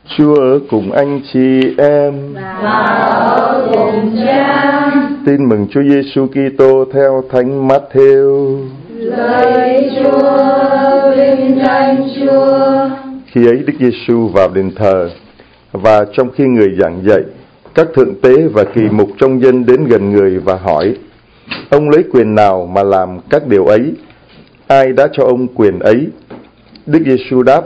Chúa ở cùng anh chị em và ở cùng Cha. Tin mừng Chúa Giêsu Kitô theo Thánh Matthew. Lạy Chúa, vinh danh Chúa. Khi ấy Đức Giêsu vào đền thờ, và trong khi người giảng dạy, các thượng tế và kỳ mục trong dân đến gần người và hỏi: ông lấy quyền nào mà làm các điều ấy? Ai đã cho ông quyền ấy? Đức Giêsu đáp: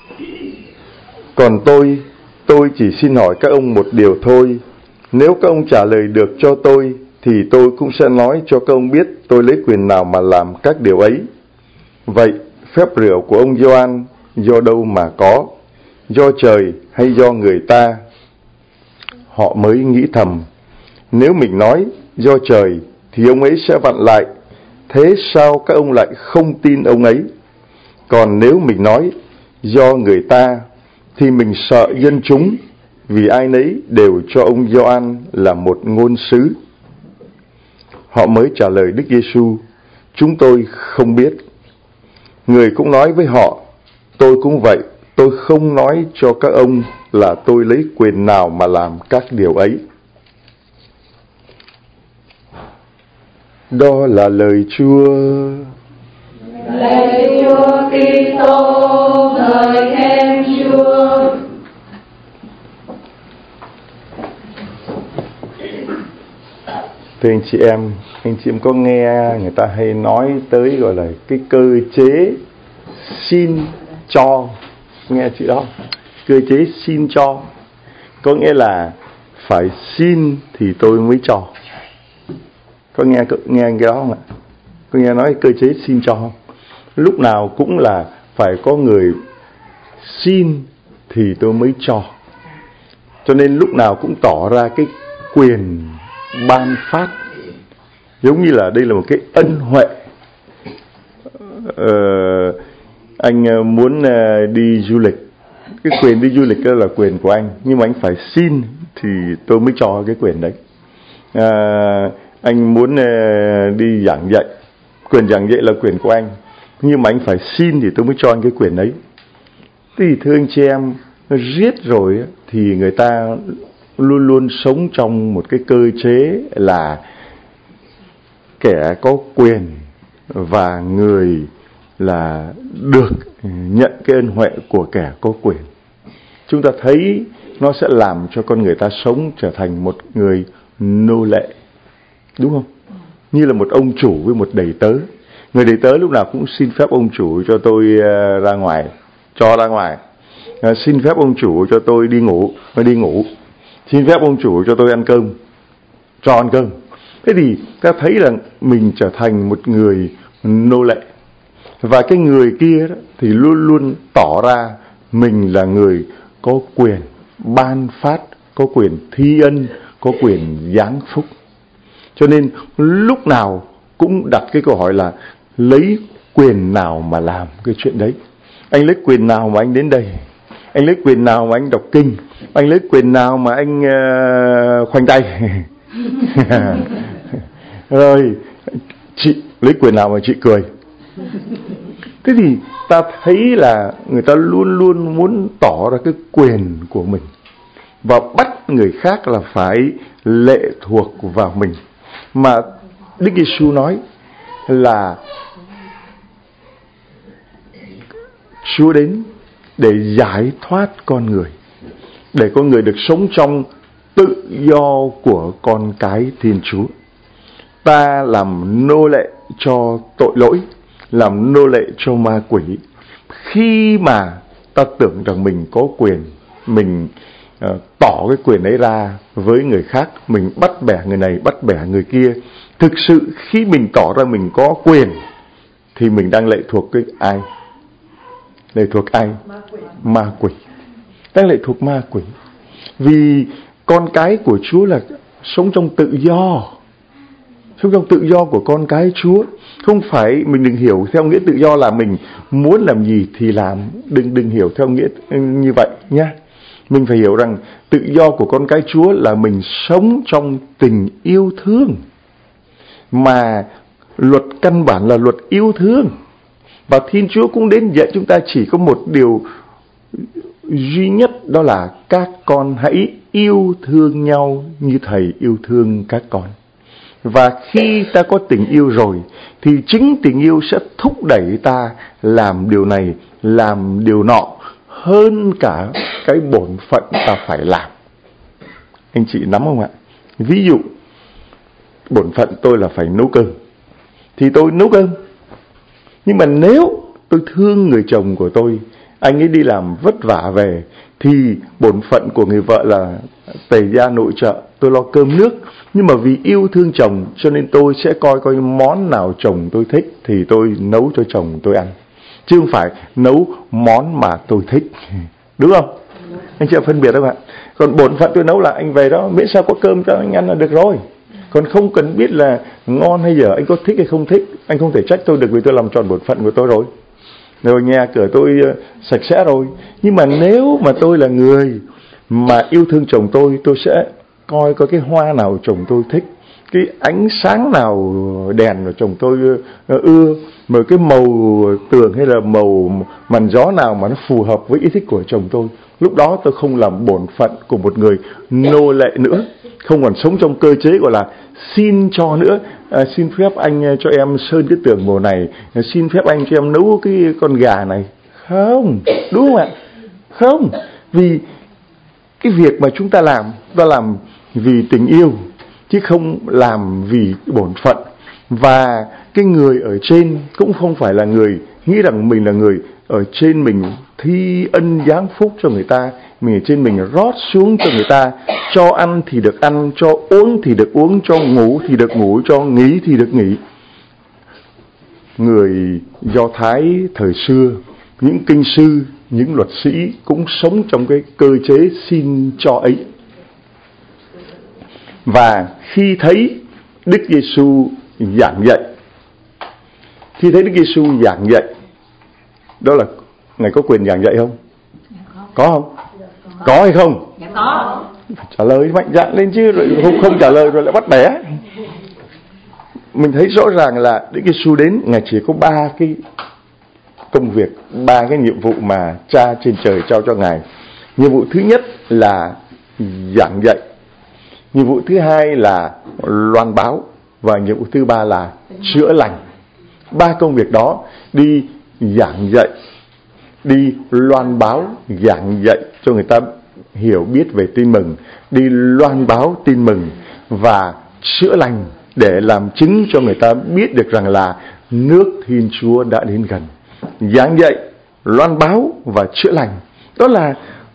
còn tôi chỉ xin hỏi các ông một điều thôi. Nếu các ông trả lời được cho tôi, thì tôi cũng sẽ nói cho các ông biết tôi lấy quyền nào mà làm các điều ấy. Vậy phép rửa của ông Gioan do đâu mà có? Do trời hay do người ta? Họ mới nghĩ thầm: nếu mình nói do trời thì ông ấy sẽ vặn lại. Thế sao các ông lại không tin ông ấy? Còn nếu mình nói do người ta thì mình sợ dân chúng, vì ai nấy đều cho ông Gioan là một ngôn sứ. Họ mới trả lời Đức Giêsu: chúng tôi không biết. Người cũng nói với họ: tôi cũng vậy, tôi không nói cho các ông là tôi lấy quyền nào mà làm các điều ấy. Đó là lời Chúa. Lạy Chúa Kitô, ngợi khen Chúa. Thưa anh chị em có nghe người ta hay nói tới gọi là cái cơ chế xin cho, nghe chị đó, cơ chế xin cho, có nghĩa là phải xin thì tôi mới cho. Có nghe cái đó không ạ? Có nghe nói cơ chế xin cho không? Lúc nào cũng là phải có người xin thì tôi mới cho. Cho nên lúc nào cũng tỏ ra cái quyền ban phát, giống như là đây là một cái ân huệ. Anh muốn đi du lịch, cái quyền đi du lịch đó là quyền của anh, nhưng mà anh phải xin thì tôi mới cho cái quyền đấy. Anh muốn đi giảng dạy, quyền giảng dạy là quyền của anh, nhưng mà anh phải xin thì tôi mới cho anh cái quyền đấy. Thì thưa anh chị em, riết rồi thì người ta luôn luôn sống trong một cái cơ chế là kẻ có quyền và người là được nhận cái ân huệ của kẻ có quyền. Chúng ta thấy nó sẽ làm cho con người ta sống trở thành một người nô lệ, đúng không? Như là một ông chủ với một đầy tớ. Người đầy tớ lúc nào cũng xin phép ông chủ cho tôi ra ngoài, cho ra ngoài. Xin phép ông chủ cho tôi đi ngủ, đi ngủ. Xin phép ông chủ cho tôi ăn cơm, cho ăn cơm. Thế thì ta thấy là mình trở thành một người nô lệ. Và cái người kia đó, thì luôn luôn tỏ ra mình là người có quyền ban phát, có quyền thi ân, có quyền giáng phúc. Cho nên lúc nào cũng đặt cái câu hỏi là lấy quyền nào mà làm cái chuyện đấy. Anh lấy quyền nào mà anh đến đây? Anh lấy quyền nào mà anh đọc kinh? Anh lấy quyền nào mà anh khoanh tay? Rồi chị lấy quyền nào mà chị cười? Thế thì ta thấy là người ta luôn luôn muốn tỏ ra cái quyền của mình và bắt người khác là phải lệ thuộc vào mình. Mà Đức Giêsu nói là Chúa đến để giải thoát con người, để con người được sống trong tự do của con cái Thiên Chúa. Ta làm nô lệ cho tội lỗi, làm nô lệ cho ma quỷ. Khi mà ta tưởng rằng mình có quyền, mình tỏ cái quyền ấy ra với người khác, mình bắt bẻ người này, bắt bẻ người kia. Thực sự khi mình tỏ ra mình có quyền thì mình đang lệ thuộc cái ai? Lệ thuộc ai? Ma quỷ. Đang lệ thuộc ma quỷ. Vì con cái của Chúa là sống trong tự do. Sống trong tự do của con cái Chúa. Không phải, mình đừng hiểu theo nghĩa tự do là mình muốn làm gì thì làm. Đừng hiểu theo nghĩa như vậy nhé. Mình phải hiểu rằng tự do của con cái Chúa là mình sống trong tình yêu thương. Mà luật căn bản là luật yêu thương. Và Thiên Chúa cũng đến dạy chúng ta chỉ có một điều duy nhất, đó là các con hãy yêu thương nhau như Thầy yêu thương các con. Và khi ta có tình yêu rồi thì chính tình yêu sẽ thúc đẩy ta làm điều này, làm điều nọ hơn cả cái bổn phận ta phải làm. Anh chị nắm không ạ? Ví dụ bổn phận tôi là phải nấu cơm thì tôi nấu cơm. Nhưng mà nếu tôi thương người chồng của tôi, anh ấy đi làm vất vả về, thì bổn phận của người vợ là tày ra nội trợ, tôi lo cơm nước. Nhưng mà vì yêu thương chồng cho nên tôi sẽ coi món nào chồng tôi thích thì tôi nấu cho chồng tôi ăn, chứ không phải nấu món mà tôi thích. Đúng không? Anh chị phân biệt không ạ? Còn bổn phận tôi nấu là anh về đó, miễn sao có cơm cho anh ăn là được rồi. Còn không cần biết là ngon hay dở, anh có thích hay không thích, anh không thể trách tôi được vì tôi làm tròn bổn phận của tôi rồi. Rồi nhà cửa tôi sạch sẽ rồi. Nhưng mà nếu mà tôi là người mà yêu thương chồng tôi sẽ coi cái hoa nào chồng tôi thích, cái ánh sáng nào đèn của chồng tôi ưa, mà cái màu tường hay là màu màn gió nào mà nó phù hợp với ý thích của chồng tôi. Lúc đó tôi không làm bổn phận của một người nô lệ nữa, không còn sống trong cơ chế gọi là xin cho nữa. Xin phép anh cho em sơn cái tường màu này, xin phép anh cho em nấu cái con gà này. Không, đúng không ạ? Không, vì cái việc mà chúng ta làm vì tình yêu chứ không làm vì bổn phận. Và cái người ở trên cũng không phải là người nghĩ rằng mình là người ở trên mình thi ân giáng phúc cho người ta, mình ở trên mình rót xuống cho người ta, cho ăn thì được ăn, cho uống thì được uống, cho ngủ thì được ngủ, cho nghỉ thì được nghỉ. Người Do Thái thời xưa, những kinh sư, những luật sĩ cũng sống trong cái cơ chế xin cho ấy. Và khi thấy Đức Giêsu giảng dạy, đó là Ngài có quyền giảng dạy không? Có không? Có hay không? Dạ có. Trả lời mạnh dạn lên chứ, không trả lời rồi lại bắt bẻ. Mình thấy rõ ràng là Đức Giêsu đến, Ngài chỉ có 3 cái công việc, 3 cái nhiệm vụ mà Cha trên trời trao cho Ngài. Nhiệm vụ thứ nhất là giảng dạy, nhiệm vụ thứ hai là loan báo, và nhiệm vụ thứ 3 là chữa lành. 3 công việc đó, đi giảng dạy, đi loan báo, giảng dạy cho người ta hiểu biết về tin mừng, đi loan báo tin mừng và chữa lành để làm chứng cho người ta biết được rằng là nước Thiên Chúa đã đến gần. Giảng dạy, loan báo và chữa lành, đó là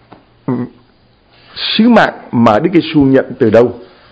sứ mạng mà Đức Giêsu nhận từ đâu?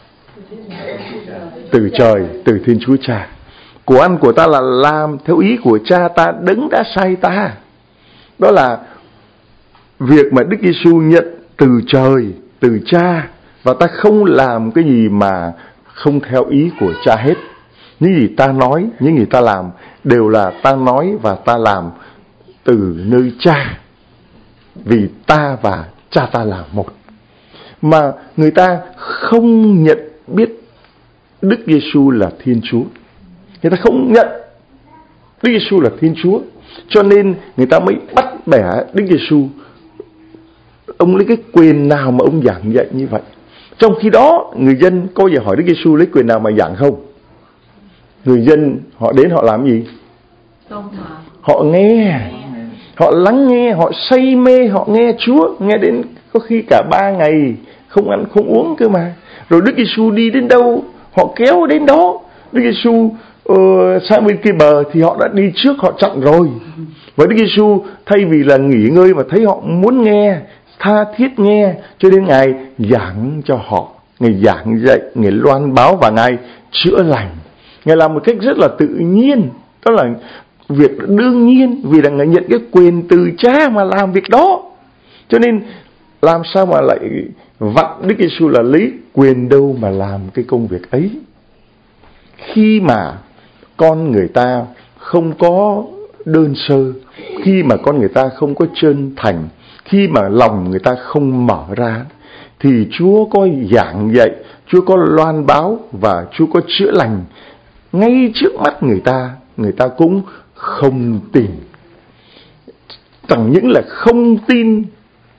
Từ trời, từ Thiên Chúa Cha. Của ăn của ta là làm theo ý của Cha ta đấng đã sai ta. Đó là việc mà Đức Giêsu nhận từ trời, từ Cha, và ta không làm cái gì mà không theo ý của Cha hết. Những gì ta nói, những gì ta làm đều là ta nói và ta làm từ nơi Cha, vì ta và Cha ta là một. Mà người ta không nhận biết Đức Giêsu là Thiên Chúa, người ta không nhận Đức Giêsu là Thiên Chúa, cho nên người ta mới bắt bẻ Đức Giêsu. Ông lấy cái quyền nào mà ông giảng dạy như vậy? Trong khi đó người dân có giờ hỏi Đức Giêsu lấy quyền nào mà giảng không? Người dân họ đến họ làm gì? Họ nghe, họ lắng nghe, họ say mê, họ nghe Chúa, nghe đến có khi cả 3 ngày không ăn không uống cơ mà. Rồi Đức Giêsu đi đến đâu họ kéo đến đó. Đức Giêsu sang bên kia bờ thì họ đã đi trước, họ chặn rồi. Và Đức Giêsu thay vì là nghỉ ngơi mà thấy họ muốn nghe, tha thiết nghe, cho nên Ngài giảng cho họ, Ngài giảng dạy, Ngài loan báo và Ngài chữa lành. Ngài làm một cách rất là tự nhiên, đó là việc đương nhiên, vì là Ngài nhận cái quyền từ Cha mà làm việc đó. Cho nên làm sao mà lại vặn Đức Giêsu là lấy quyền đâu mà làm cái công việc ấy? Khi mà con người ta không có đơn sơ, khi mà con người ta không có chân thành, khi mà lòng người ta không mở ra, thì Chúa có giảng dạy, Chúa có loan báo và Chúa có chữa lành ngay trước mắt người ta cũng không tin. Chẳng những là không tin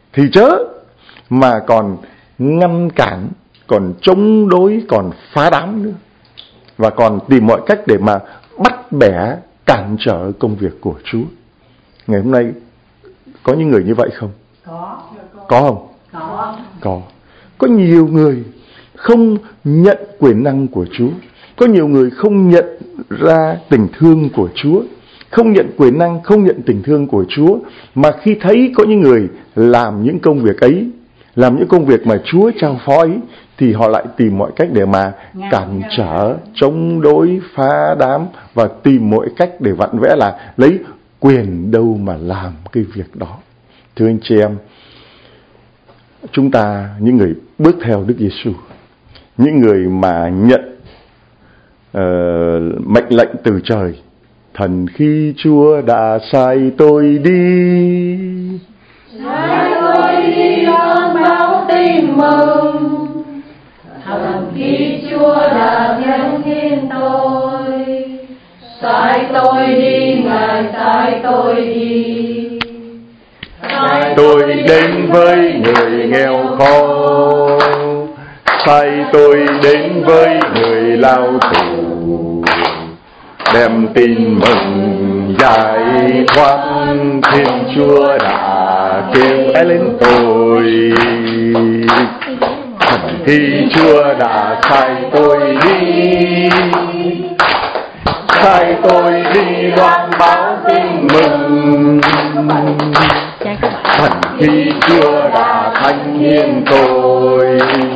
thì chớ mà còn ngăn cản, còn chống đối, còn phá đám nữa, và còn tìm mọi cách để mà bắt bẻ, cản trở công việc của Chúa. Ngày hôm nay có những người như vậy không? Có không? Có. Có nhiều người không nhận quyền năng của Chúa, có nhiều người không nhận ra tình thương của Chúa, không nhận quyền năng, không nhận tình thương của Chúa, mà khi thấy có những người làm những công việc ấy, làm những công việc mà Chúa trao phó ấy, thì họ lại tìm mọi cách để mà cản trở, chống đối, phá đám, và tìm mọi cách để vặn vẽ là lấy quyền đâu mà làm cái việc đó. Thưa anh chị em, chúng ta, những người bước theo Đức Giêsu, những người mà nhận mệnh lệnh từ trời: thần khi Chúa đã sai tôi đi, sai tôi đi loan báo tin mừng. Thần khi Chúa đã thánh thiên tôi, sai tôi đi, Ngài sai tôi đi. Sai tôi đến với người nghèo khó, sai tôi đến với người lao tù, đem tin mừng giải thoát. Thiên Chúa đã kêu lên tôi, khi Chúa đã sai tôi đi, sai tôi đi loan báo tin mừng. Thần khi Chúa đã thánh hiến tôi,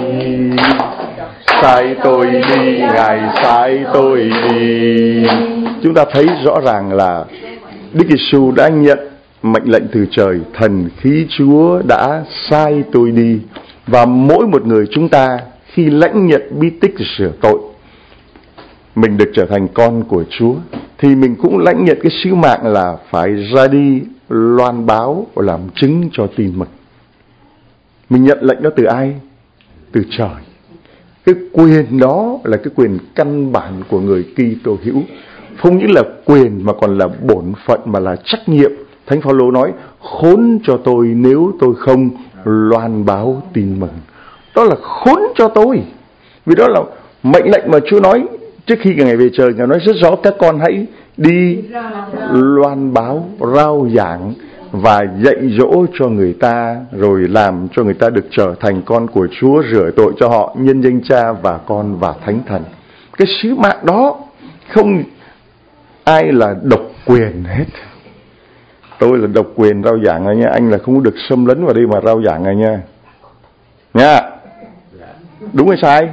sai tôi đi, Ngài sai tôi đi. Chúng ta thấy rõ ràng là Đức Giêsu đã nhận mệnh lệnh từ trời: thần khí Chúa đã sai tôi đi. Và mỗi một người chúng ta khi lãnh nhận bí tích rửa tội, mình được trở thành con của Chúa, thì mình cũng lãnh nhận cái sứ mạng là phải ra đi loan báo và làm chứng cho tin mừng. Mình nhận lệnh đó từ ai? Từ trời. Cái quyền đó là cái quyền căn bản của người Kitô hữu, không những là quyền mà còn là bổn phận, mà là trách nhiệm. Thánh Phaolô nói: khốn cho tôi nếu tôi không loan báo tin mừng. Đó là khốn cho tôi, vì đó là mệnh lệnh mà Chúa nói trước khi Ngài về trời. Ngài nói rất rõ: các con hãy đi loan báo, rao giảng và dạy dỗ cho người ta, rồi làm cho người ta được trở thành con của Chúa, rửa tội cho họ nhân danh Cha và Con và Thánh Thần. Cái sứ mạng đó không ai là độc quyền hết. Tôi là độc quyền rao giảng rồi nha, anh là không được xâm lấn vào đây mà rao giảng rồi nha. Nha. Đúng hay sai?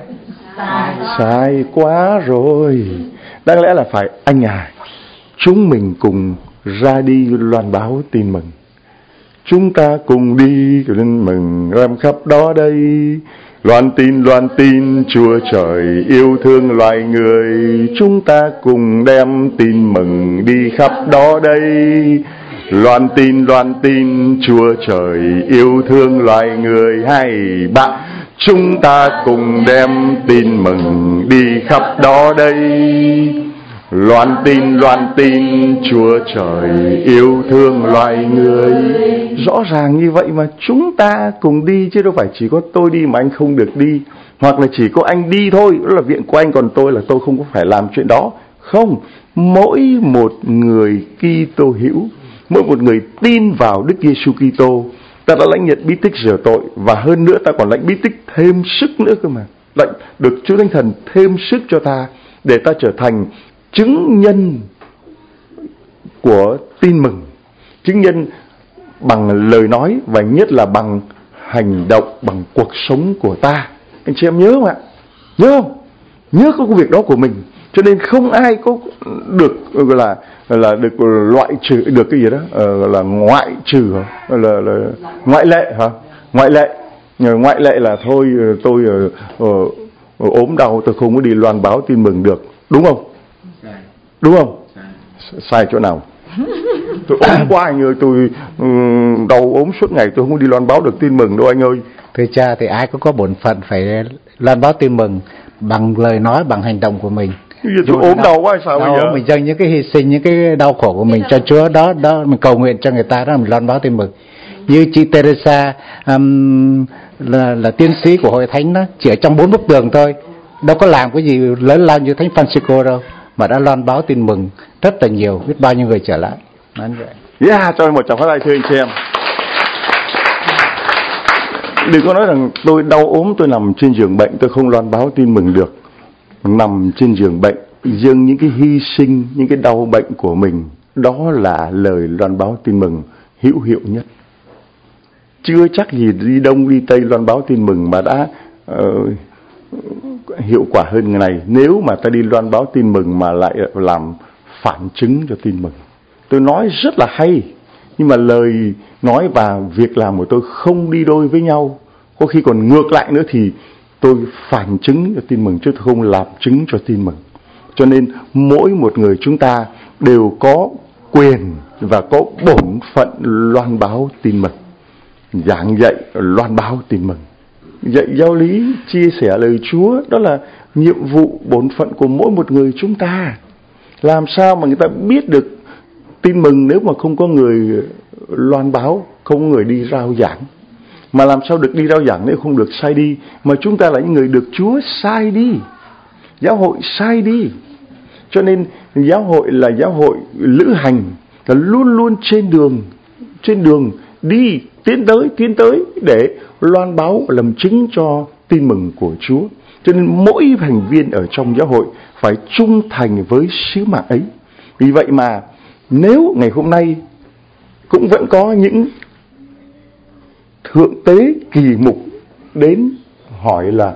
Sai quá rồi. Đáng lẽ là phải anh chúng mình cùng ra đi loan báo tin mừng. Chúng ta cùng đi lên mừng làm khắp đó đây. Loan tin Chúa trời yêu thương loài người. Chúng ta cùng đem tin mừng đi khắp đó đây. Loan tin Chúa trời yêu thương loài người. Hay bạn, chúng ta cùng đem tin mừng đi khắp đó đây. Loan tin Chúa trời yêu thương loài người. Rõ ràng như vậy mà chúng ta cùng đi, chứ đâu phải chỉ có tôi đi mà anh không được đi, hoặc là chỉ có anh đi thôi, đó là viện của anh, còn tôi là tôi không có phải làm chuyện đó. Không, mỗi một người Kitô hữu, mỗi một người tin vào Đức Giêsu Kitô, ta đã lãnh nhận bí tích rửa tội, và hơn nữa ta còn lãnh bí tích thêm sức nữa cơ mà. Lãnh được Chúa Thánh Thần thêm sức cho ta để ta trở thành chứng nhân của tin mừng, chứng nhân bằng lời nói và nhất là bằng hành động, bằng cuộc sống của ta. Anh chị em nhớ không ạ? Nhớ không? Nhớ có cái việc đó của mình. Cho nên không ai có được là được loại trừ, được cái gì đó là ngoại trừ, là ngoại lệ hả? Ngoại lệ là thôi tôi ốm đau tôi không có đi loan báo tin mừng được, đúng không? Đúng không? Sai chỗ nào? Tôi ốm quá anh ơi, tôi đau ốm suốt ngày, tôi không đi loan báo được tin mừng đâu anh ơi. Thưa cha, thì ai cũng có bổn phận phải loan báo tin mừng bằng lời nói, bằng hành động của mình. Bây giờ tôi ốm đau quá sao bây giờ? Mình dâng những cái hy sinh, những cái đau khổ của mình cho Chúa, đó mình cầu nguyện cho người ta, đó mình loan báo tin mừng. Như chị Teresa là tiến sĩ của Hội Thánh đó, chỉ ở trong 4 bức tường thôi, đâu có làm cái gì lớn lao như Thánh Francisco đâu, mà đã loan báo tin mừng rất là nhiều, biết bao nhiêu người trở lại. Yeah, cho một tràng pháo tay thưa anh chị em. Đừng có nói rằng tôi đau ốm, tôi nằm trên giường bệnh, tôi không loan báo tin mừng được. Nằm trên giường bệnh, dâng những cái hy sinh, những cái đau bệnh của mình, đó là lời loan báo tin mừng hữu hiệu nhất. Chưa chắc gì đi Đông đi Tây loan báo tin mừng mà đã hiệu quả hơn người này, nếu mà ta đi loan báo tin mừng mà lại làm phản chứng cho tin mừng. Tôi nói rất là hay, nhưng mà lời nói và việc làm của tôi không đi đôi với nhau. Có khi còn ngược lại nữa thì tôi phản chứng cho tin mừng chứ tôi không làm chứng cho tin mừng. Cho nên mỗi một người chúng ta đều có quyền và có bổn phận loan báo tin mừng, giảng dạy loan báo tin mừng, dạy giáo lý, chia sẻ lời Chúa. Đó là nhiệm vụ bổn phận của mỗi một người chúng ta. Làm sao mà người ta biết được tin mừng nếu mà không có người loan báo, không có người đi rao giảng? Mà làm sao được đi rao giảng nếu không được sai đi? Mà chúng ta là những người được Chúa sai đi, giáo hội sai đi. Cho nên giáo hội là giáo hội lữ hành, là luôn luôn trên đường đi, tiến tới để loan báo và làm chứng cho tin mừng của Chúa. Cho nên mỗi thành viên ở trong giáo hội phải trung thành với sứ mạng ấy. Vì vậy mà nếu ngày hôm nay cũng vẫn có những thượng tế kỳ mục đến hỏi là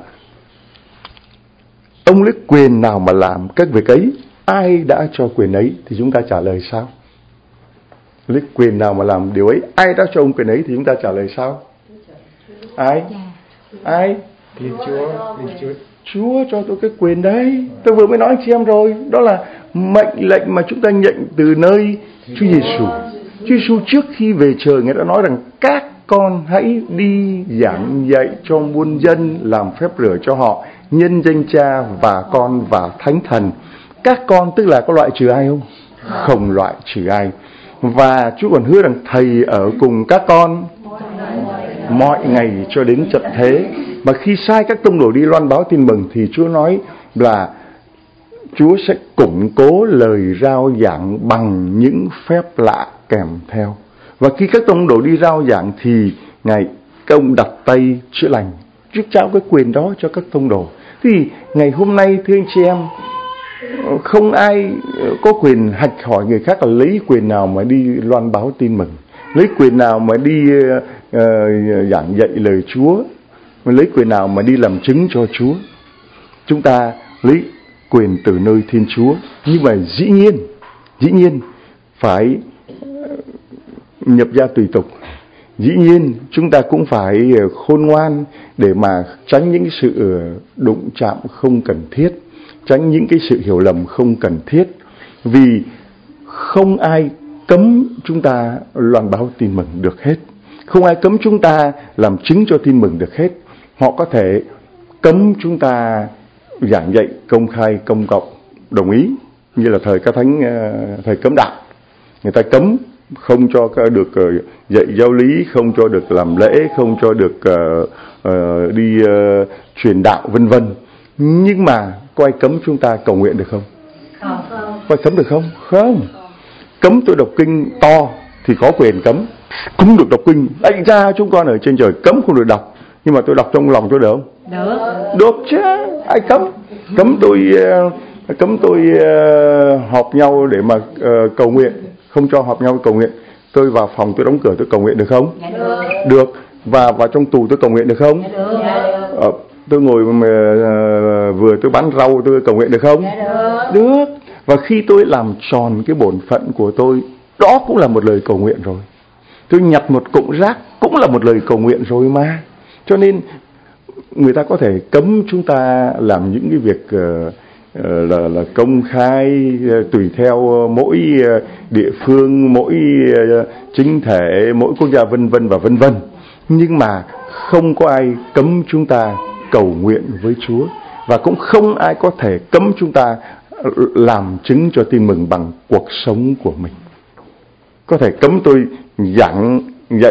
ông lấy quyền nào mà làm các việc ấy, ai đã cho quyền ấy, thì chúng ta trả lời sao? Lấy quyền nào mà làm điều ấy, ai đã cho ông quyền ấy, thì chúng ta trả lời sao? Ai? Chúa cho tôi cái quyền đấy. Tôi vừa mới nói chị em rồi, đó là mệnh lệnh mà chúng ta nhận từ nơi Chúa Giêsu. Chúa Giêsu trước khi về trời, Ngài đã nói rằng các con hãy đi giảng dạy cho muôn dân, làm phép rửa cho họ, nhân danh Cha và Con và Thánh Thần. Các con tức là có loại trừ ai không? Không loại trừ ai. Và Chúa còn hứa rằng Thầy ở cùng các con mọi ngày cho đến trận thế. Mà khi sai các tông đồ đi loan báo tin mừng thì Chúa nói là Chúa sẽ củng cố lời rao giảng bằng những phép lạ kèm theo. Và khi các tông đồ đi rao giảng thì Ngài ông đặt tay chữa lành. Chúa trao cái quyền đó cho các tông đồ. Thì ngày hôm nay thưa anh chị em, không ai có quyền hạch hỏi người khác là lấy quyền nào mà đi loan báo tin mừng, lấy quyền nào mà đi giảng dạy lời Chúa, lấy quyền nào mà đi làm chứng cho Chúa. Chúng ta lấy quyền từ nơi Thiên Chúa, nhưng mà dĩ nhiên phải nhập gia tùy tục. Dĩ nhiên chúng ta cũng phải khôn ngoan để mà tránh những sự đụng chạm không cần thiết, tránh những cái sự hiểu lầm không cần thiết. Vì không ai cấm chúng ta loan báo tin mừng được hết, không ai cấm chúng ta làm chứng cho tin mừng được hết. Họ có thể cấm chúng ta giảng dạy công khai công cộng, đồng ý, như là thời Các Thánh, thời cấm đạo, người ta cấm không cho được dạy giáo lý, không cho được làm lễ, không cho được đi truyền đạo vân vân. Nhưng mà có ai cấm chúng ta cầu nguyện được không? Có ai cấm được không? Không. Cấm tôi đọc kinh to thì có quyền cấm, không được đọc kinh. Anh cha chúng con ở trên trời cấm không được đọc, nhưng mà tôi đọc trong lòng tôi được không? Được chứ. Ai cấm? Cấm tôi họp nhau để mà cầu nguyện, không cho họp nhau cầu nguyện. Tôi vào phòng tôi đóng cửa tôi cầu nguyện được không? Được. Và vào trong tù tôi cầu nguyện được không? Tôi ngồi vừa tôi bán rau tôi cầu nguyện được không? Được. Và khi tôi làm tròn cái bổn phận của tôi, đó cũng là một lời cầu nguyện rồi. Tôi nhặt một cọng rác cũng là một lời cầu nguyện rồi mà. Cho nên người ta có thể cấm chúng ta làm những cái việc là công khai tùy theo mỗi địa phương, mỗi chính thể, mỗi quốc gia vân vân và vân vân. Nhưng mà không có ai cấm chúng ta cầu nguyện với Chúa, và cũng không ai có thể cấm chúng ta làm chứng cho tin mừng bằng cuộc sống của mình. Có thể cấm tôi giảng dạy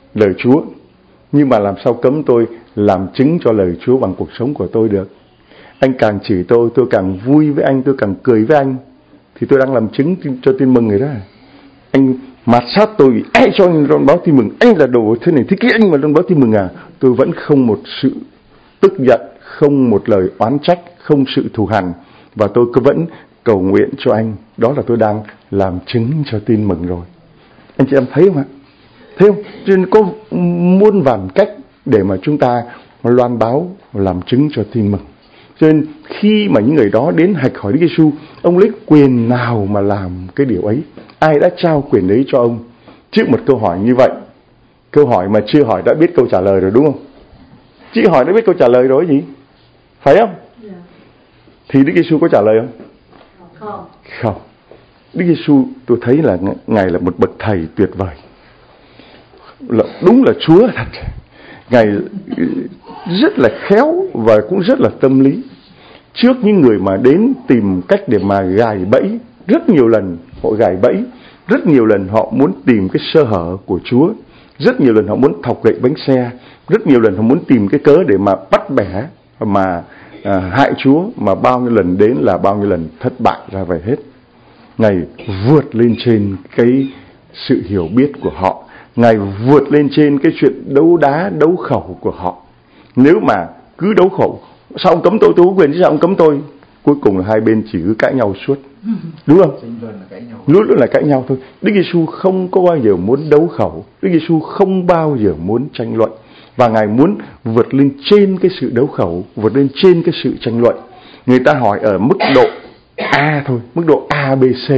lời Chúa. Nhưng mà làm sao cấm tôi làm chứng cho lời Chúa bằng cuộc sống của tôi được? Anh càng chửi tôi càng vui với anh, tôi càng cười với anh, thì tôi đang làm chứng cho tin mừng người đó. Anh mạt sát tôi, ai cho anh loan báo tin mừng, anh là đồ thế này thế kia, anh mà loan báo tin mừng à? Tôi vẫn không một sự tức giận, không một lời oán trách, không sự thù hằn, và tôi cứ vẫn cầu nguyện cho anh. Đó là tôi đang làm chứng cho tin mừng rồi. Anh chị em thấy không ạ? Thấy không? Cho nên có muôn vàn cách để mà chúng ta loan báo, làm chứng cho tin mừng. Cho nên khi mà những người đó đến hạch hỏi Đức Giêsu, ông lấy quyền nào mà làm cái điều ấy? Ai đã trao quyền đấy cho ông? Trước một câu hỏi như vậy, câu hỏi mà chưa hỏi đã biết câu trả lời rồi, đúng không? Chỉ hỏi đã biết câu trả lời rồi gì? Phải không? Thì Đức Giêsu có trả lời không? Không. Đức Giêsu tôi thấy là Ngài là một bậc thầy tuyệt vời. Đúng là Chúa thật. Ngài rất là khéo và cũng rất là tâm lý. Trước những người mà đến tìm cách để mà gài bẫy, rất nhiều lần họ gài bẫy, rất nhiều lần họ muốn tìm cái sơ hở của Chúa, rất nhiều lần họ muốn thọc gậy bánh xe, rất nhiều lần họ muốn tìm cái cớ để mà bắt bẻ, mà hại Chúa, mà bao nhiêu lần đến là bao nhiêu lần thất bại ra về hết. Ngài vượt lên trên cái sự hiểu biết của họ, Ngài vượt lên trên cái chuyện đấu đá, đấu khẩu của họ. Nếu mà cứ đấu khẩu, sao ông cấm tôi có quyền chứ sao ông cấm tôi? Cuối cùng là hai bên chỉ cứ cãi nhau suốt, đúng không? Luôn luôn là cãi nhau thôi. Đức Giêsu không có bao giờ muốn đấu khẩu, Đức Giêsu không bao giờ muốn tranh luận, và Ngài muốn vượt lên trên cái sự đấu khẩu, vượt lên trên cái sự tranh luận. Người ta hỏi ở mức độ A thôi, mức độ ABC.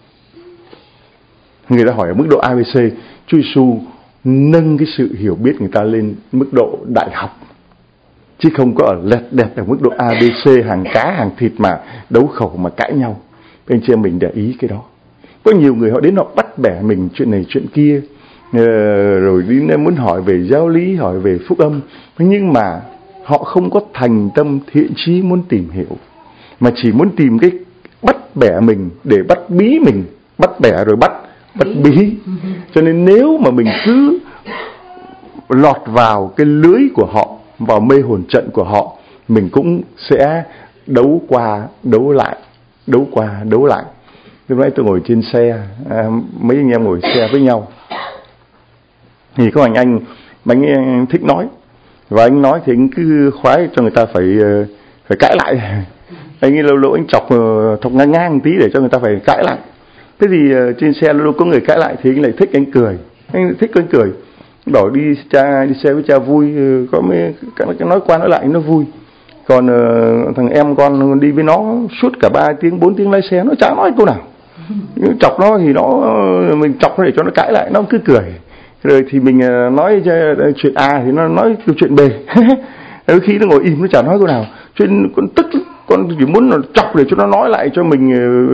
Người ta hỏi ở mức độ ABC, Chúa Giêsu nâng cái sự hiểu biết người ta lên mức độ đại học, chứ không có ở lẹt đẹt ở mức độ ABC, hàng cá hàng thịt mà đấu khẩu mà cãi nhau. Anh chị em mình để ý cái đó. Có nhiều người họ đến họ bắt bẻ mình chuyện này chuyện kia, rồi đi muốn hỏi về giáo lý, hỏi về phúc âm, nhưng mà họ không có thành tâm thiện chí muốn tìm hiểu, mà chỉ muốn tìm cái bắt bẻ mình để bắt bí mình, bắt bẻ rồi bắt bí. Cho nên nếu mà mình cứ lọt vào cái lưới của họ, vào mê hồn trận của họ, mình cũng sẽ đấu qua đấu lại, đấu qua đấu lại. Lúc nãy tôi ngồi trên xe, mấy anh em ngồi xe với nhau, thì có anh thích nói, và anh nói thì anh cứ khoái cho người ta phải cãi lại. Anh ấy lâu lâu anh chọc ngang tí để cho người ta phải cãi lại. Thế thì trên xe lâu lâu có người cãi lại thì anh lại thích, anh cười. Anh thích anh cười, bảo đi xe với cha vui, có mấy cái nói qua nói lại nó vui. Còn thằng em con đi với nó suốt cả 3 tiếng 4 tiếng lái xe, nó chả nói câu nào. Chọc nó thì mình chọc nó để cho nó cãi lại, nó cứ cười. Rồi thì mình nói chuyện A thì nó nói chuyện B. Đôi khi nó ngồi im nó chả nói câu nào. Cho nên con tức, con chỉ muốn chọc để cho nó nói lại cho mình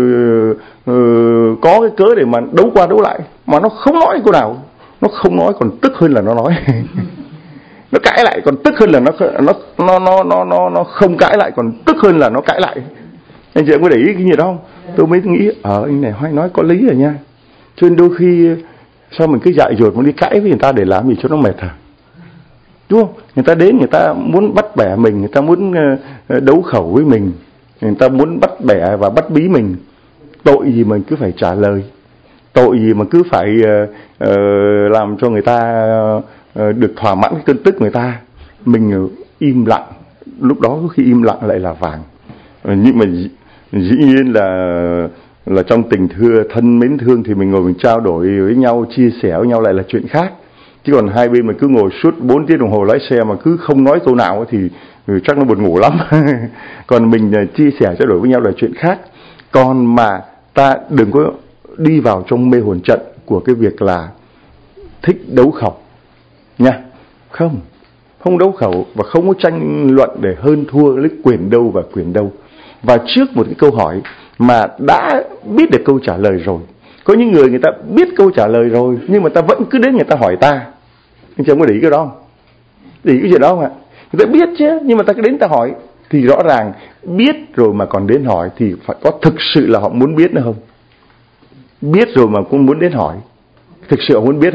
có cái cớ để mà đấu qua đấu lại, mà nó không nói câu nào. Nó không nói còn tức hơn là nó nói. Nó cãi lại còn tức hơn là nó không cãi lại, còn tức hơn là nó cãi lại. Anh chị em có để ý cái gì đó không? Tôi mới nghĩ anh này hay nói có lý rồi nha. Cho nên đôi khi sao mình cứ dại dột muốn đi cãi với người ta để làm gì cho nó mệt hả? Đúng không? Người ta đến, người ta muốn bắt bẻ mình, người ta muốn đấu khẩu với mình, người ta muốn bắt bẻ và bắt bí mình. Tội gì mình cứ phải trả lời? Tội gì mà cứ phải làm cho người ta được thỏa mãn cái cơn tức người ta? Mình im lặng, lúc đó có khi im lặng lại là vàng. Nhưng mà dĩ nhiên là trong tình thân mến thương thì mình ngồi mình trao đổi với nhau, chia sẻ với nhau lại là chuyện khác. Chứ còn hai bên mà cứ ngồi suốt 4 tiếng đồng hồ lái xe mà cứ không nói câu nào thì chắc nó buồn ngủ lắm. Còn mình chia sẻ trao đổi với nhau là chuyện khác. Còn mà ta đừng có đi vào trong mê hồn trận của cái việc là thích đấu khẩu nha. Không đấu khẩu và không có tranh luận để hơn thua lấy quyền đâu và quyền đâu. Và trước một cái câu hỏi mà đã biết được câu trả lời rồi, có những người ta biết câu trả lời rồi nhưng mà ta vẫn cứ đến người ta hỏi ta. Anh chị có để ý cái đó không? Để ý cái chuyện đó không ạ? Người ta biết chứ, nhưng mà ta cứ đến ta hỏi, thì rõ ràng biết rồi mà còn đến hỏi thì phải có thực sự là họ muốn biết nữa không? Biết rồi mà cũng muốn đến hỏi, thực sự họ muốn biết không?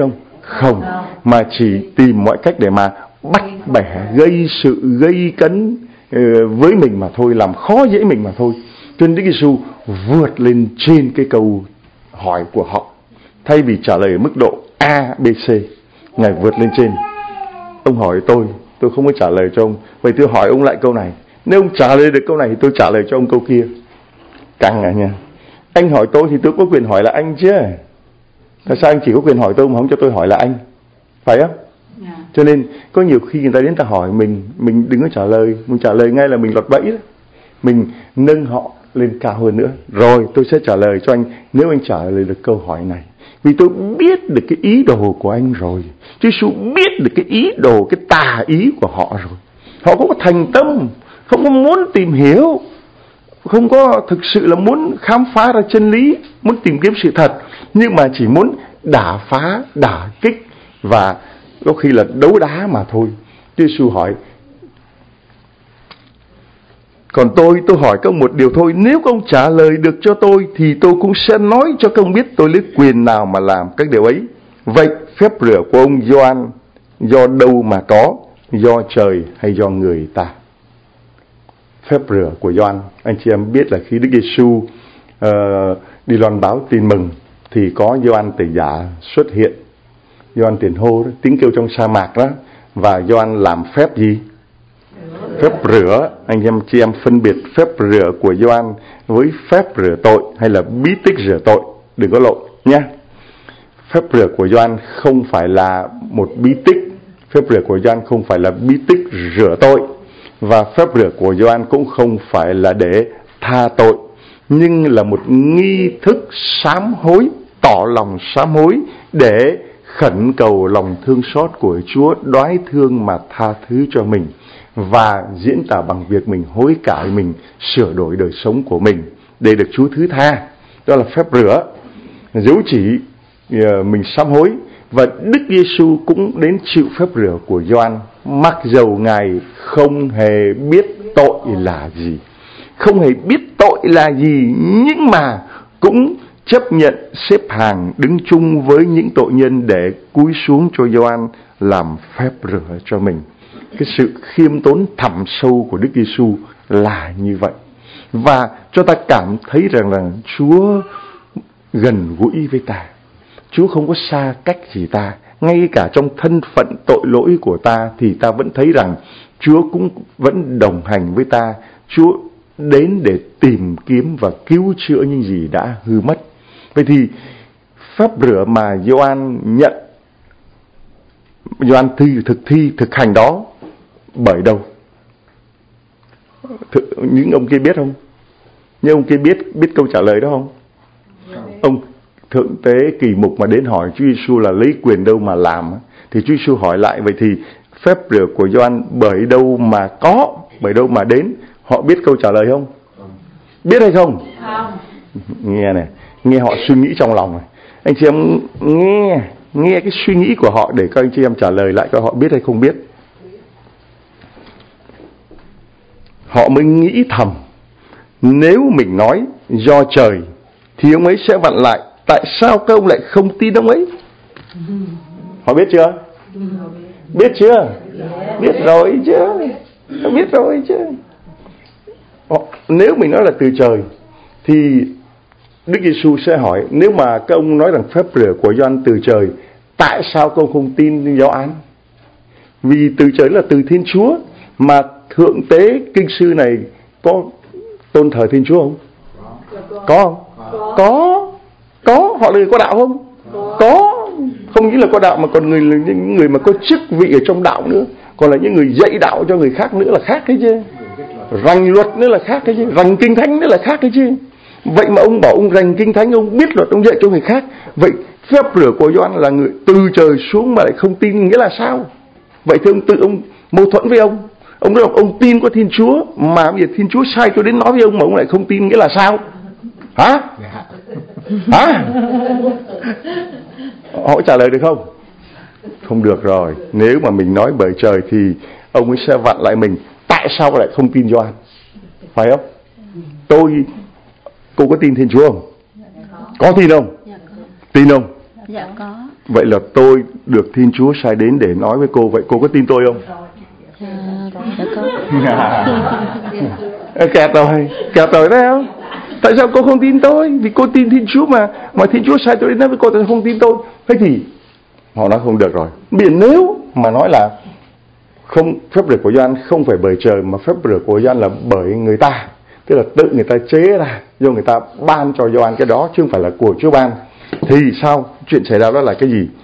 Không, mà chỉ tìm mọi cách để mà bắt bẻ, gây sự, gây cấn với mình mà thôi, làm khó dễ mình mà thôi. Cho nên Đức Giêsu vượt lên trên cái câu hỏi của họ. Thay vì trả lời ở mức độ A, B, C, Ngài vượt lên trên. Ông hỏi tôi không có trả lời cho ông. Vậy tôi hỏi ông lại câu này. Nếu ông trả lời được câu này thì tôi trả lời cho ông câu kia. Căng à nha. Anh hỏi tôi thì tôi có quyền hỏi là anh chứ. Tại sao anh chỉ có quyền hỏi tôi mà không cho tôi hỏi là anh? Phải không? Cho nên có nhiều khi người ta đến ta hỏi mình đừng có trả lời. Mình trả lời ngay là mình lọt bẫy đó. Mình nâng họ lên cao hơn nữa. Rồi tôi sẽ trả lời cho anh nếu anh trả lời được câu hỏi này. Vì tôi biết được cái ý đồ của anh rồi. Chúa Giêsu biết được cái ý đồ, cái tà ý của họ rồi. Họ không có thành tâm, không có muốn tìm hiểu, không có thực sự là muốn khám phá ra chân lý, muốn tìm kiếm sự thật, nhưng mà chỉ muốn đả phá, đả kích và có khi là đấu đá mà thôi. Chúa Giêsu hỏi: còn tôi hỏi các ông một điều thôi, nếu các ông trả lời được cho tôi thì tôi cũng sẽ nói cho các ông biết tôi lấy quyền nào mà làm các điều ấy. Vậy phép rửa của ông Gioan do đâu mà có, do trời hay do người ta? Phép rửa của Gioan, anh chị em biết là khi Đức Giêsu đi loan báo tin mừng thì có Gioan Tẩy Giả xuất hiện, Gioan Tiền Hô đó, tiếng kêu trong sa mạc đó, và Gioan làm phép gì? Phép rửa. Anh em chị em phân biệt phép rửa của Gioan với phép rửa tội hay là bí tích rửa tội, đừng có lộn nhé. Phép rửa của Gioan không phải là một bí tích, phép rửa của Gioan không phải là bí tích rửa tội, và phép rửa của Gioan cũng không phải là để tha tội, nhưng là một nghi thức sám hối, tỏ lòng sám hối để khẩn cầu lòng thương xót của Chúa đoái thương mà tha thứ cho mình, và diễn tả bằng việc mình hối cải, mình sửa đổi đời sống của mình để được Chúa thứ tha. Đó là phép rửa, dấu chỉ mình sám hối. Và Đức Giêsu cũng đến chịu phép rửa của Gioan, mặc dầu Ngài không hề biết tội là gì, không hề biết tội là gì, nhưng mà cũng chấp nhận xếp hàng đứng chung với những tội nhân để cúi xuống cho Gioan làm phép rửa cho mình. Cái sự khiêm tốn thẳm sâu của Đức Giêsu là như vậy. Và cho ta cảm thấy rằng là Chúa gần gũi với ta. Chúa không có xa cách gì ta. Ngay cả trong thân phận tội lỗi của ta thì ta vẫn thấy rằng Chúa cũng vẫn đồng hành với ta. Chúa đến để tìm kiếm và cứu chữa những gì đã hư mất. Vậy thì phép rửa mà Gioan nhận, Gioan thực hành đó bởi đâu? Những ông kia biết không? Nhưng ông kia biết câu trả lời đó không? Ông thượng tế kỳ mục mà đến hỏi Chúa Giêsu là lấy quyền đâu mà làm, thì Chúa Giêsu hỏi lại: vậy thì phép rửa của Gioan bởi đâu mà có, bởi đâu mà đến? Họ biết câu trả lời không? Biết hay không? Nghe này, nghe họ suy nghĩ trong lòng này. Anh chị em nghe cái suy nghĩ của họ để các anh chị em trả lời lại cho họ biết hay không biết. Họ mới nghĩ thầm, nếu mình nói do trời thì ông ấy sẽ vặn lại, tại sao các ông lại không tin ông ấy? Họ biết chưa? Biết chưa? Biết rồi chứ. Biết rồi chứ. Nếu mình nói là từ trời thì Đức Giêsu sẽ hỏi, nếu mà các ông nói rằng phép rửa của Gioan từ trời, tại sao các ông không tin Gioan? Vì từ trời là từ Thiên Chúa. Mà thượng tế kinh sư này có tôn thờ Thiên Chúa không? Có không? Có. Họ là người có đạo không? Có. Không những là có đạo mà còn những người mà có chức vị ở trong đạo nữa, còn là những người dạy đạo cho người khác nữa là khác đấy chứ. Rành luật nữa là khác đấy chứ. Rành kinh thánh nữa là khác đấy chứ. Vậy mà ông bảo ông rành kinh thánh, ông biết luật, ông dạy cho người khác. Vậy phép rửa của Gioan là người từ trời xuống mà lại không tin, nghĩa là sao? Vậy thì ông mâu thuẫn với ông. Ông nói ông tin có Thiên Chúa, mà bây giờ Thiên Chúa sai tôi đến nói với ông mà ông lại không tin, nghĩa là sao? Hả? Họ trả lời được không? Không được rồi. Nếu mà mình nói bởi trời thì ông ấy sẽ vặn lại mình. Tại sao lại không tin Gioan? Phải không? Cô có tin Thiên Chúa không? Có tin không? Tin không? Dạ có. Vậy là tôi được Thiên Chúa sai đến để nói với cô. Vậy cô có tin tôi không? Dạ có. Kẹt rồi đấy không? Tại sao cô không tin tôi? Vì cô tin Thiên Chúa mà Thiên Chúa sai tôi đến nói với cô, tại sao không tin tôi? Thế thì họ nói không được rồi. Biển nếu mà nói là không, phép rửa của Gioan không phải bởi trời, mà phép rửa của Gioan là bởi người ta, tức là tự người ta chế ra, do người ta ban cho Gioan cái đó chứ không phải là của Chúa ban. Thì sao? Chuyện xảy ra đó là cái gì?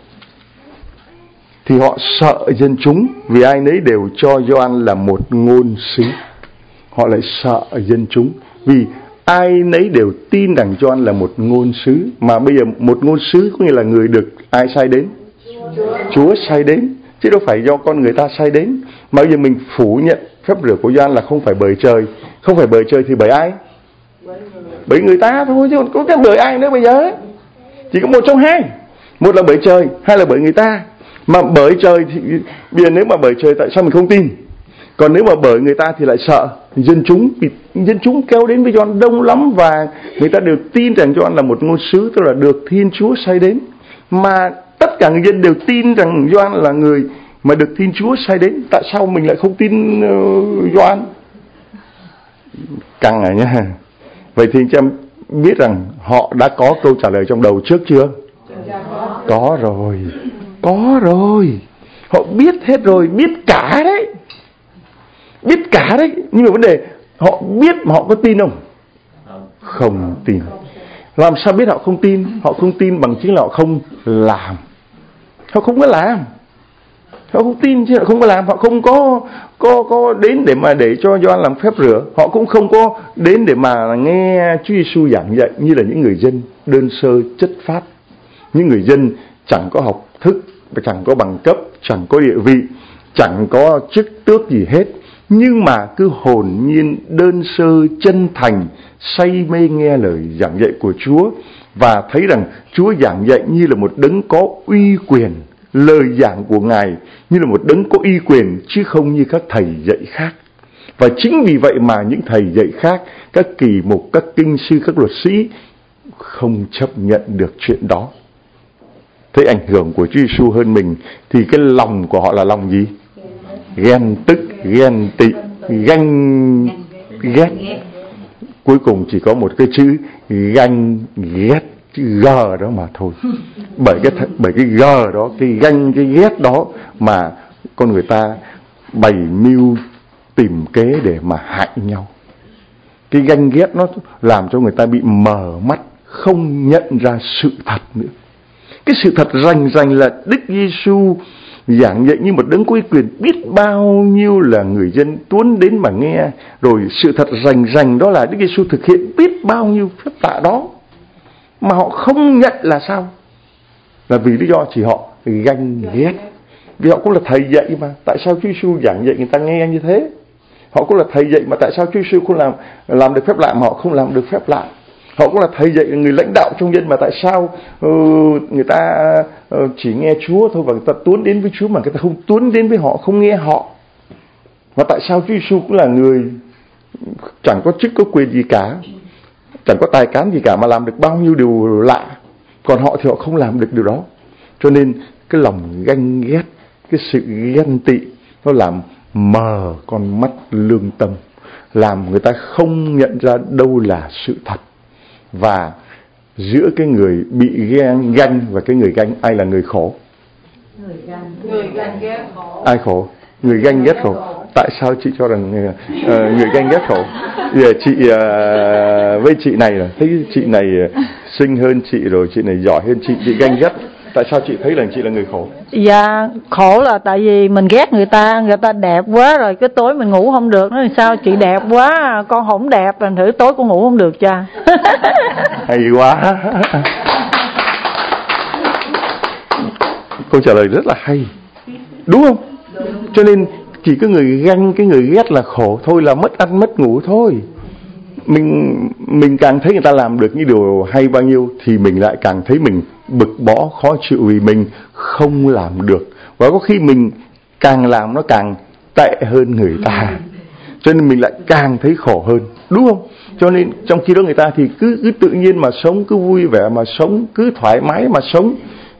Thì họ sợ dân chúng, vì ai nấy đều cho Gioan là một ngôn sứ. Họ lại sợ dân chúng, vì ai nấy đều tin rằng Gioan là một ngôn sứ. Mà bây giờ một ngôn sứ có nghĩa là người được ai sai đến? Chúa sai đến, chứ đâu phải do con người ta sai đến. Mà bây giờ mình phủ nhận phép rửa của Gioan là không phải bởi trời. Không phải bởi trời thì bởi ai? Bởi người ta thôi, chứ có cái bởi ai nữa bây giờ? Chỉ có một trong hai. Một là bởi trời, hai là bởi người ta. Mà bởi trời thì bây giờ nếu mà bởi trời tại sao mình không tin? Còn nếu mà bởi người ta thì lại sợ dân chúng. Vì dân chúng kéo đến với Gioan đông lắm, và người ta đều tin rằng Gioan là một ngôn sứ, tức là được Thiên Chúa sai đến. Mà tất cả người dân đều tin rằng Gioan là người mà được Thiên Chúa sai đến. Tại sao mình lại không tin Gioan? Căng rồi nhá. Vậy thì anh chị em biết rằng họ đã có câu trả lời trong đầu trước chưa? Có rồi. Họ biết hết rồi, biết cả đấy. Nhưng mà vấn đề họ biết mà họ có tin không? Không tin. Làm sao biết họ không tin? Họ không tin bằng chính là họ không làm. Họ không có làm. Họ không tin chứ họ không có làm. Họ không có đến để cho Gioan làm phép rửa. Họ cũng không có đến để mà nghe Chúa Giêsu giảng dạy như là những người dân đơn sơ chất phác. Những người dân chẳng có học thức, chẳng có bằng cấp, chẳng có địa vị, chẳng có chức tước gì hết, nhưng mà cứ hồn nhiên đơn sơ chân thành say mê nghe lời giảng dạy của Chúa, và thấy rằng Chúa giảng dạy như là một đấng có uy quyền, lời giảng của Ngài như là một đấng có uy quyền chứ không như các thầy dạy khác. Và chính vì vậy mà những thầy dạy khác, các kỳ mục, các kinh sư, các luật sĩ không chấp nhận được chuyện đó. Thấy ảnh hưởng của Chúa Giêsu hơn mình thì cái lòng của họ là lòng gì? Ghen tức, ghen tị, ganh ghét. Cuối cùng chỉ có một cái chữ ganh ghét, chữ G đó mà thôi. Bởi cái G đó, cái ganh, cái ghét đó mà con người ta bày mưu tìm kế để mà hại nhau. Cái ganh ghét nó làm cho người ta bị mờ mắt, không nhận ra sự thật nữa. Cái sự thật rành là Đức Giêsu giảng dạy như một đấng có uy quyền, biết bao nhiêu là người dân tuôn đến mà nghe. Rồi sự thật rành đó là Đức Giêsu thực hiện biết bao nhiêu phép lạ đó, mà họ không nhận là sao? Là vì lý do chỉ họ ganh ghét. Vì họ cũng là thầy dạy mà, tại sao Chúa Giêsu giảng dạy người ta nghe như thế? Họ cũng là thầy dạy mà tại sao Chúa Giêsu không làm được phép lạ mà họ không làm được phép lạ? Họ cũng là thầy dạy, người lãnh đạo trong dân mà tại sao người ta chỉ nghe Chúa thôi, và người ta tuôn đến với Chúa mà người ta không tuôn đến với họ, không nghe họ? Và tại sao Chúa Giêsu cũng là người chẳng có chức có quyền gì cả, chẳng có tài cán gì cả mà làm được bao nhiêu điều lạ, còn họ thì họ không làm được điều đó. Cho nên cái lòng ganh ghét, cái sự ghen tị nó làm mờ con mắt lương tâm, làm người ta không nhận ra đâu là sự thật. Và giữa cái người bị ganh và cái người ganh, ai là người khổ? Người ganh ghét khổ. Ai khổ? Người ganh ghét khổ. Tại sao chị cho rằng người ganh ghét khổ? Giờ chị với chị này là thấy chị này xinh hơn chị, rồi chị này giỏi hơn chị ganh ghét. Tại sao chị thấy rằng chị là người khổ? Dạ khổ là tại vì mình ghét người ta đẹp quá, rồi cái tối mình ngủ không được. Nói sao chị đẹp quá, con không đẹp, thành thử tối con ngủ không được cha. Hay quá. Câu trả lời rất là hay, đúng không? Cho nên chỉ có người ganh, cái người ghét là khổ thôi, là mất ăn mất ngủ thôi. Mình càng thấy người ta làm được những điều hay bao nhiêu thì mình lại càng thấy mình bực bõ, khó chịu vì mình không làm được. Và có khi mình càng làm nó càng tệ hơn người ta, cho nên mình lại càng thấy khổ hơn, đúng không? Cho nên trong khi đó người ta thì cứ tự nhiên mà sống, cứ vui vẻ mà sống, cứ thoải mái mà sống,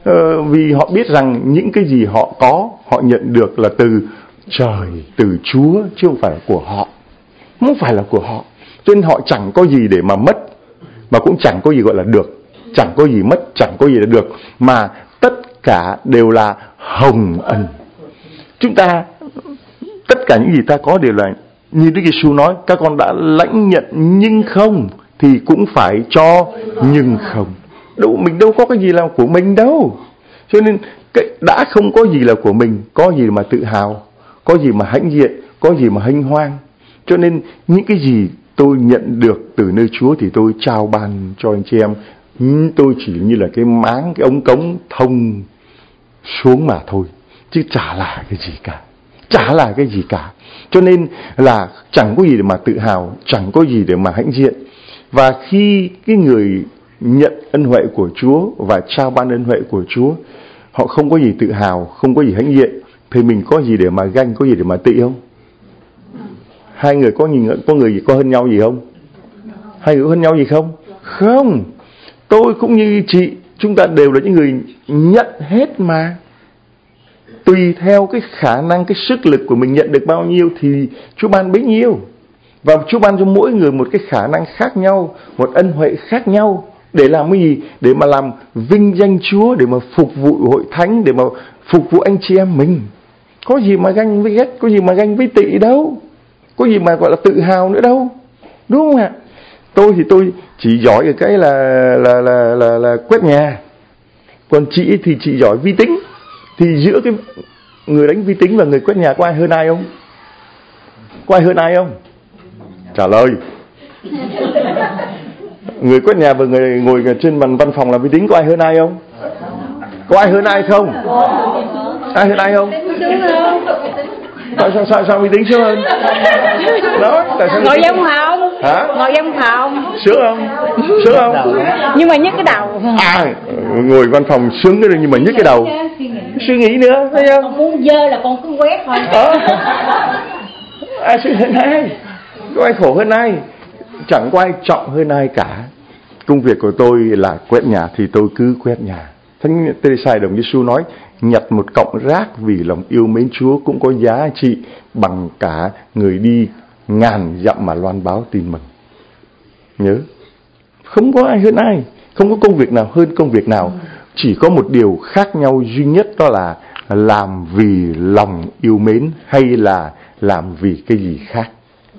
Vì họ biết rằng những cái gì họ có, họ nhận được là từ trời, từ Chúa, chứ không phải là của họ. Không phải là của họ. Cho nên họ chẳng có gì để mà mất, mà cũng chẳng có gì gọi là được. Chẳng có gì mất, chẳng có gì là được, mà tất cả đều là hồng ân. Chúng ta, tất cả những gì ta có đều là như Đức Giêsu nói, các con đã lãnh nhận nhưng không thì cũng phải cho nhưng không. Mình đâu có cái gì là của mình đâu. Cho nên đã không có gì là của mình, có gì mà tự hào, có gì mà hãnh diện, có gì mà hênh hoang. Cho nên những cái gì tôi nhận được từ nơi Chúa thì tôi trao ban cho anh chị em. Tôi chỉ như là cái máng, cái ống cống thông xuống mà thôi, chứ chả là cái gì cả. Chả là cái gì cả. Cho nên là chẳng có gì để mà tự hào, chẳng có gì để mà hãnh diện. Và khi cái người nhận ân huệ của Chúa và trao ban ân huệ của Chúa, họ không có gì tự hào, không có gì hãnh diện, thì mình có gì để mà ganh, có gì để mà tị không? Hai người có người gì có hơn nhau gì không? Hai người có hơn nhau gì không? Không. Tôi cũng như chị, chúng ta đều là những người nhận hết mà. Tùy theo cái khả năng, cái sức lực của mình nhận được bao nhiêu thì Chúa ban bấy nhiêu. Và Chúa ban cho mỗi người một cái khả năng khác nhau, một ân huệ khác nhau. Để làm cái gì? Để mà làm vinh danh Chúa, để mà phục vụ hội thánh, để mà phục vụ anh chị em mình. Có gì mà ganh với ghét, có gì mà ganh với tị đâu. Có gì mà gọi là tự hào nữa đâu. Đúng không ạ? Tôi thì tôi chỉ giỏi ở cái là quét nhà. Còn chị thì chị giỏi vi tính. Thì giữa cái người đánh vi tính và người quét nhà có ai hơn ai không? Có ai hơn ai không? Trả lời. Người quét nhà và người ngồi trên văn phòng làm vi tính có ai hơn ai không? Có ai hơn ai không? Ai hơn ai không? Sao vi tính sướng hơn? Đó, tại sao ngồi văn phòng? Hả? Ngồi văn phòng sướng không? Sướng không? Nhưng mà nhức cái đầu. Ngồi văn phòng sướng cái nhưng mà nhức cái đầu. Suy nghĩ nữa, thấy không? Con muốn dơ là con cứ quét thôi. Ai sướng hơn ai? Có ai khổ hơn ai? Chẳng có ai trọng hơn ai cả. Công việc của tôi là quét nhà thì tôi cứ quét nhà. Thánh Tê-rê-sa Đồng Giê-xu nói, nhặt một cọng rác vì lòng yêu mến Chúa cũng có giá trị bằng cả người đi ngàn dặm mà loan báo tin mừng. Nhớ, không có ai hơn ai, không có công việc nào hơn công việc nào. Chỉ có một điều khác nhau duy nhất, đó là làm vì lòng yêu mến hay là làm vì cái gì khác.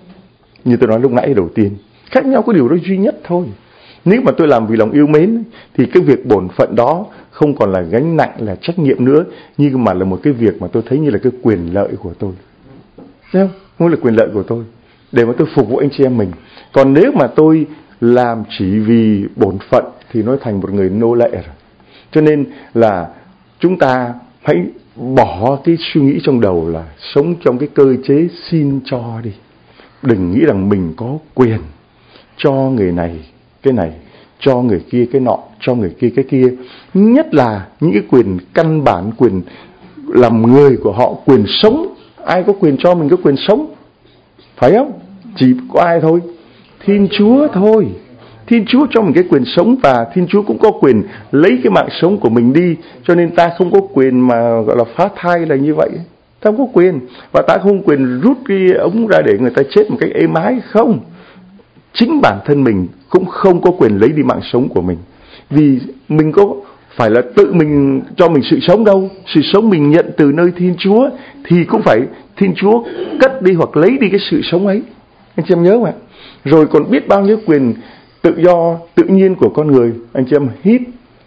Như tôi nói lúc nãy đầu tiên, khác nhau có điều đó duy nhất thôi. Nếu mà tôi làm vì lòng yêu mến thì cái việc bổn phận đó không còn là gánh nặng, là trách nhiệm nữa, nhưng mà là một cái việc mà tôi thấy như là cái quyền lợi của tôi. Thấy không? Không là quyền lợi của tôi để mà tôi phục vụ anh chị em mình. Còn nếu mà tôi làm chỉ vì bổn phận thì nó thành một người nô lệ rồi. Cho nên là chúng ta hãy bỏ cái suy nghĩ trong đầu là sống trong cái cơ chế xin cho đi. Đừng nghĩ rằng mình có quyền cho người này cái này, cho người kia cái nọ, cho người kia cái kia. Nhất là những cái quyền căn bản, quyền làm người của họ, quyền sống. Ai có quyền cho mình cái quyền sống? Phải không? Chỉ có ai thôi? Thiên Chúa thôi. Thiên Chúa cho mình cái quyền sống, và Thiên Chúa cũng có quyền lấy cái mạng sống của mình đi. Cho nên ta không có quyền mà gọi là phá thai là như vậy. Ta không có quyền. Và ta không có quyền rút cái ống ra để người ta chết một cách êm ái. Không. Chính bản thân mình cũng không có quyền lấy đi mạng sống của mình. Vì mình có phải là tự mình cho mình sự sống đâu. Sự sống mình nhận từ nơi Thiên Chúa thì cũng phải Thiên Chúa cất đi hoặc lấy đi cái sự sống ấy. Anh chị em nhớ mà. Rồi còn biết bao nhiêu quyền tự do, tự nhiên của con người. Anh chị em hít,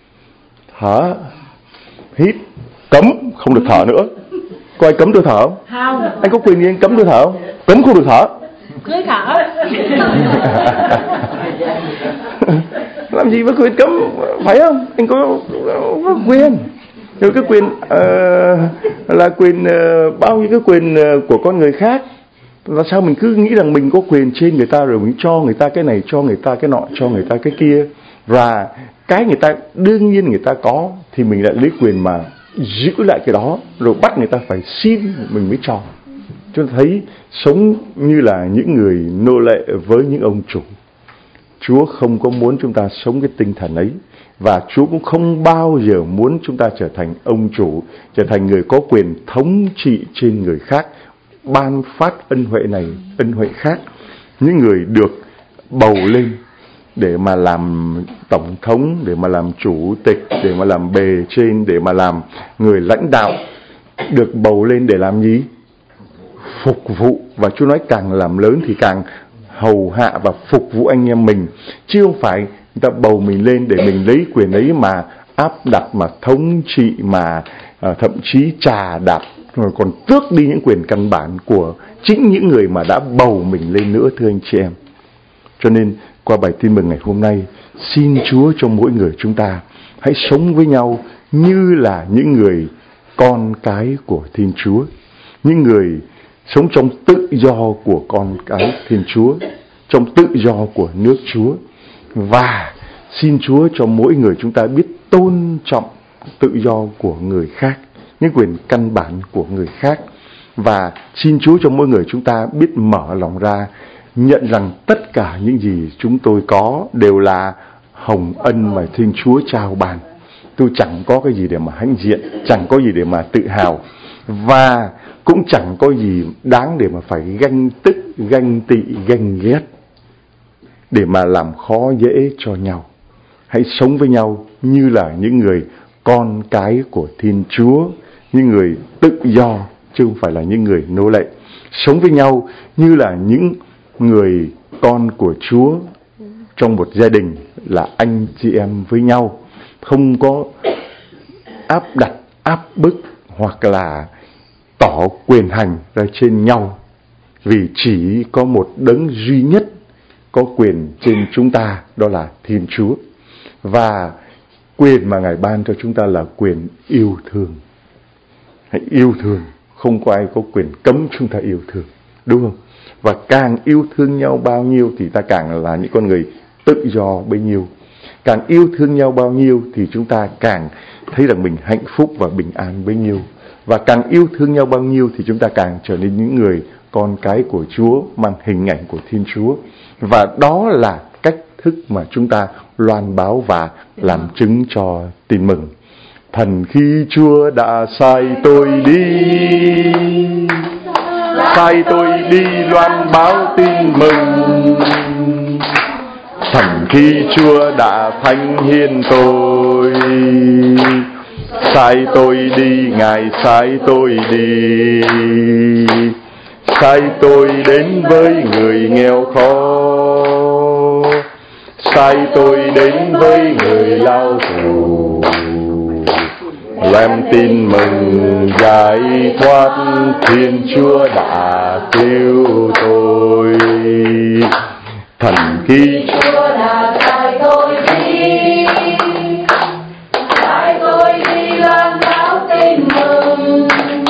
thở, hít, cấm, không được thở nữa. Có ai cấm tôi thở không? Không. Anh có quyền gì anh cấm tôi thở không? Cấm không được thở. Cứ thở. Làm gì với quyền cấm, phải không? Anh có quyền. Rồi cái quyền là quyền bao nhiêu cái quyền của con người khác. Là sao mình cứ nghĩ rằng mình có quyền trên người ta, rồi mình cho người ta cái này, cho người ta cái nọ, cho người ta cái kia. Và cái người ta đương nhiên người ta có thì mình lại lấy quyền mà giữ lại cái đó, rồi bắt người ta phải xin mình mới cho. Chúng ta thấy sống như là những người nô lệ với những ông chủ. Chúa không có muốn chúng ta sống cái tinh thần ấy. Và Chúa cũng không bao giờ muốn chúng ta trở thành ông chủ, trở thành người có quyền thống trị trên người khác, ban phát ân huệ này, ân huệ khác. Những người được bầu lên để mà làm tổng thống, để mà làm chủ tịch, để mà làm bề trên, để mà làm người lãnh đạo, được bầu lên để làm gì? Phục vụ. Và Chúa nói càng làm lớn thì càng hầu hạ và phục vụ anh em mình, chứ không phải người ta bầu mình lên để mình lấy quyền ấy mà áp đặt, mà thống trị, mà thậm chí chà đạp, rồi còn tước đi những quyền căn bản của chính những người mà đã bầu mình lên nữa, thưa anh chị em. Cho nên qua bài tin mừng ngày hôm nay, xin Chúa cho mỗi người chúng ta hãy sống với nhau như là những người con cái của Thiên Chúa, những người sống trong tự do của con cái Thiên Chúa, trong tự do của nước Chúa. Và xin Chúa cho mỗi người chúng ta biết tôn trọng tự do của người khác, những quyền căn bản của người khác. Và xin Chúa cho mỗi người chúng ta biết mở lòng ra, nhận rằng tất cả những gì chúng tôi có đều là hồng ân mà Thiên Chúa trao ban. Tôi chẳng có cái gì để mà hãnh diện, chẳng có gì để mà tự hào, và cũng chẳng có gì đáng để mà phải ganh tức, ganh tị, ganh ghét, để mà làm khó dễ cho nhau. Hãy sống với nhau như là những người con cái của Thiên Chúa, những người tự do, chứ không phải là những người nô lệ. Sống với nhau như là những người con của Chúa trong một gia đình, là anh chị em với nhau, không có áp đặt, áp bức hoặc là tỏ quyền hành ra trên nhau, vì chỉ có một đấng duy nhất có quyền trên chúng ta, đó là Thiên Chúa. Và quyền mà Ngài ban cho chúng ta là quyền yêu thương. Hãy yêu thương, không có ai có quyền cấm chúng ta yêu thương, đúng không? Và càng yêu thương nhau bao nhiêu thì ta càng là những con người tự do bấy nhiêu. Càng yêu thương nhau bao nhiêu thì chúng ta càng thấy rằng mình hạnh phúc và bình an bấy nhiêu. Và càng yêu thương nhau bao nhiêu thì chúng ta càng trở nên những người con cái của Chúa, mang hình ảnh của Thiên Chúa. Và đó là cách thức mà chúng ta loan báo và làm chứng cho tin mừng. Thần khi Chúa đã sai tôi đi loan báo tin mừng. Thần khi Chúa đã thánh hiến tôi, sai tôi đi, Ngài sai tôi đi, sai tôi đến với người nghèo khó, sai tôi đến với người lao tù, làm tin mừng giải thoát. Thiên Chúa đã cứu tôi. Thần khi Chúa đã sai tôi đi loan báo tin mừng.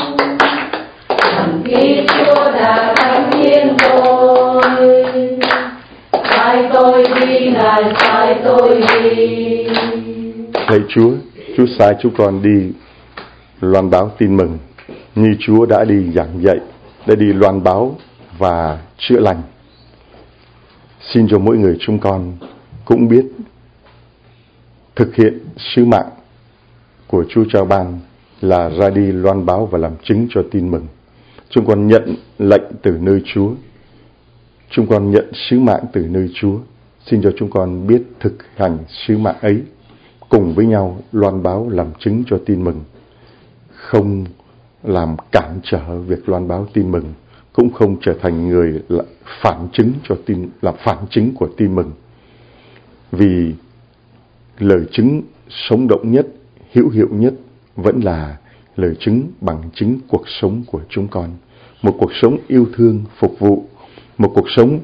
Thần khi Chúa đã thánh hiến tôi, sai tôi đi, Ngài sai tôi đi. Thầy Chúa sai chúng con đi loan báo tin mừng, như Chúa đã đi giảng dạy, đã đi loan báo và chữa lành. Xin cho mỗi người chúng con cũng biết thực hiện sứ mạng của Chúa trao ban là ra đi loan báo và làm chứng cho tin mừng. Chúng con nhận lệnh từ nơi Chúa, chúng con nhận sứ mạng từ nơi Chúa. Xin cho chúng con biết thực hành sứ mạng ấy, cùng với nhau loan báo làm chứng cho tin mừng, không làm cản trở việc loan báo tin mừng, cũng không trở thành người phản chứng cho tin, làm phản chứng của tin mừng. Vì lời chứng sống động nhất, hữu hiệu nhất vẫn là lời chứng bằng chứng cuộc sống của chúng con. Một cuộc sống yêu thương, phục vụ, một cuộc sống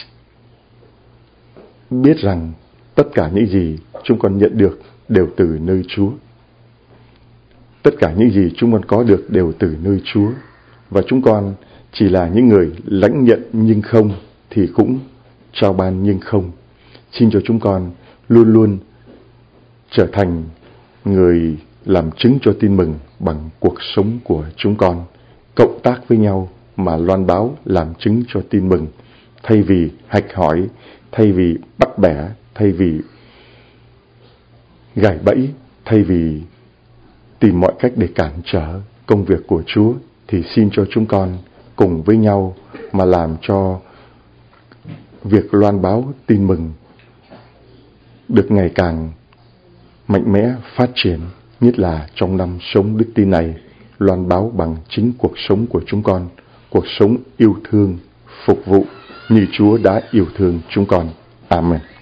biết rằng tất cả những gì chúng con nhận được đều từ nơi Chúa. Tất cả những gì chúng con có được đều từ nơi Chúa. Và chúng con chỉ là những người lãnh nhận nhưng không, thì cũng trao ban nhưng không. Xin cho chúng con luôn luôn trở thành người làm chứng cho tin mừng bằng cuộc sống của chúng con, cộng tác với nhau mà loan báo làm chứng cho tin mừng, thay vì hạch hỏi, thay vì bắt bẻ, thay vì gài bẫy thay vì tìm mọi cách để cản trở công việc của Chúa, thì xin cho chúng con cùng với nhau mà làm cho việc loan báo tin mừng được ngày càng mạnh mẽ phát triển, nhất là trong năm sống đức tin này, loan báo bằng chính cuộc sống của chúng con, cuộc sống yêu thương, phục vụ như Chúa đã yêu thương chúng con. Amen.